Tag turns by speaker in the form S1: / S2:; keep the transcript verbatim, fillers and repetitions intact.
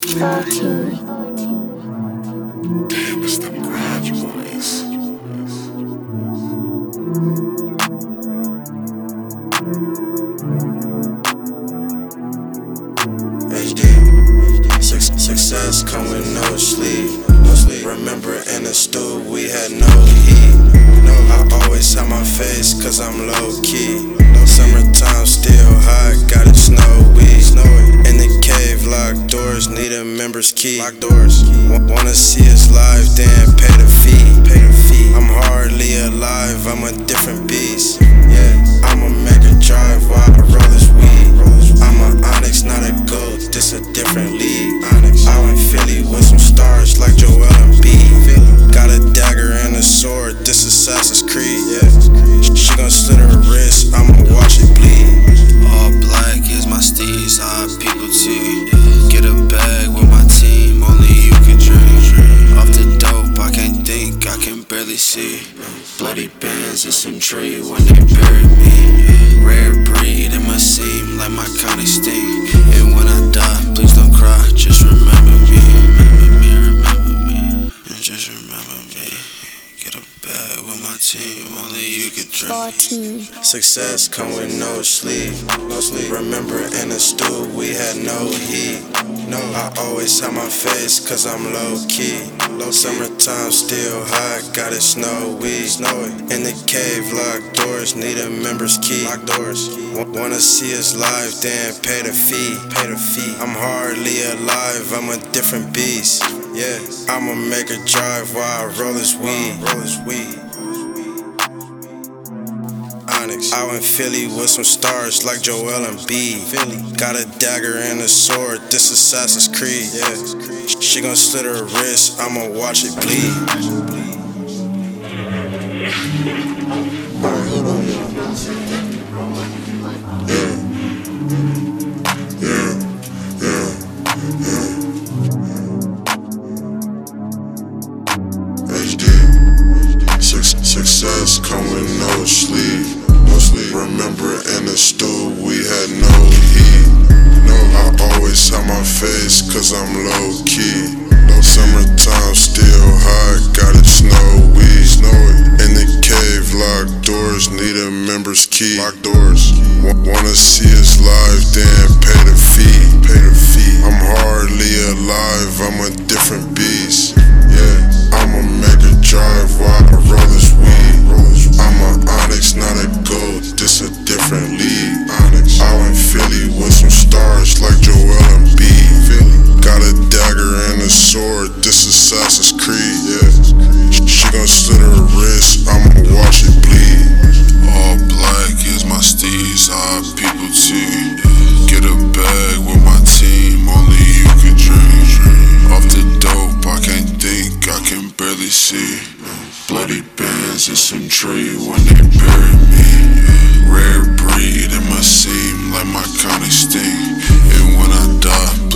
S1: fourteen.
S2: Damn, it's the graduates. H D, Suc- success come with no sleep. No sleep. Remember in the stool we had no heat. No, I always hide my face cause I'm low key. Summertime still hot, got it snowy. In the cave, locked doors, need a member's key. Locked doors. W- wanna see us live, then pay the fee. Pay the fee. I'm hardly alive, I'm a different beast. Yeah, I'ma make a drive while I roll this weed. I'm a Onyx, not a gold, this a different league. Onyx. I went Philly with some stars like Joel and B. Got a dagger and a sword, this Assassin's Creed. Yeah, she gon' slit her wrist, I'ma watch it bleed.
S3: All black is my steez, hot people tea. Get a bag with my team, only you can dream. Off the dope, I can't think, I can barely see. Bloody bands in some tree when they bury me. Rare breed, it must seem like my county stink. And when I die, please don't cry, just remember me. Remember me, remember me, and just remember me. Get a bag with my team, only you can dream.
S1: fourteen.
S2: Success come with no sleep. No sleep. Remember in the stool we had no heat. No, I always hide my face cause I'm low key. Low summertime still hot, got it snowy. Snowy. In the cave, locked doors, need a member's key. Locked doors. W- wanna see us live, then pay the fee. Pay the fee. I'm hardly alive, I'm a different beast. Yeah, I'ma make a drive while I roll this weed. Roll this weed. Onyx. I went Philly with some stars like Joel and B. Philly. Got a dagger and a sword, this Assassin's Creed. Yeah, she gon' slit her wrist, I'ma watch it bleed. Alright, hold on, y'all. Yeah. Yeah. Yeah. Yeah. H D. Suc- success come with no sleep. No sleep. Remember in the stool we had no heat. No, I always hide my face cause I'm low key. No summertime still hot, got it snowy. Snowy. In the cave, locked doors, need a member's key. Locked doors. W- wanna see us live, then pay the fee. Pay the fee. I'm hardly alive, I'm a different beast. Yeah, I'ma make a drive while I roll this weed. I'm a Onyx, not a gold, this a different league. Onyx. I went Philly with some stars like Joel and B. Got a dagger and a sword, this Assassin's Creed. Yeah, she gon' slit her wrist, I'ma watch it bleed.
S3: All black is my steez, hot people tea. Get a bag with my team, only you can dream. Off the dope, I can't think, I can barely see. Bloody bands in some tree when they bury me. Rare breed, it must seem like my county stink. And when I die,